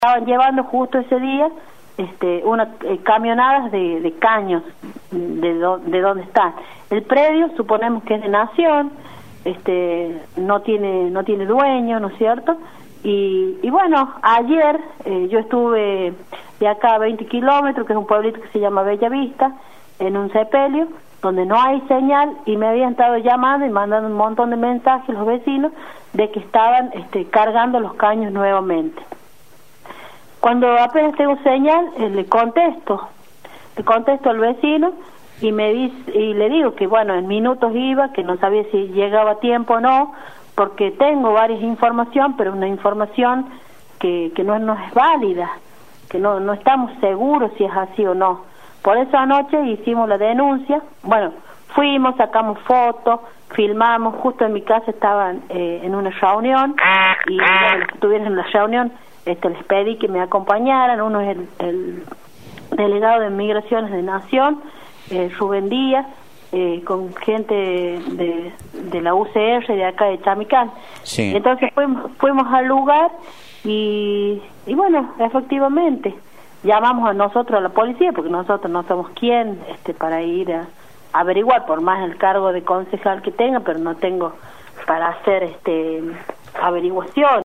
estaban llevando justo ese día unas camionadas de caños de donde están. El predio suponemos que es de Nación, no tiene dueño, ¿no es cierto? Y bueno, ayer yo estuve de acá a 20 kilómetros, que es un pueblito que se llama Bella Vista, en un sepelio donde no hay señal, y me habían estado llamando y mandando un montón de mensajes los vecinos de que estaban cargando los caños nuevamente. Cuando apenas tengo señal, le contesto al vecino y le digo que bueno, en minutos iba, que no sabía si llegaba a tiempo o no, porque tengo varias informaciones, pero una información que no es válida, que no estamos seguros si es así o no. Por eso anoche hicimos la denuncia. Bueno, fuimos, sacamos fotos, filmamos. Justo en mi casa estaban en una reunión, y bueno, los que estuvieron en la reunión les pedí que me acompañaran. Uno es el delegado de Migraciones de Nación, Rubén Díaz, con gente de la UCR de acá de Chamicán. Sí. Entonces fuimos al lugar y bueno, efectivamente llamamos a nosotros, a la policía, porque nosotros no somos quien para ir a averiguar, por más el cargo de concejal que tenga, pero no tengo para hacer averiguación.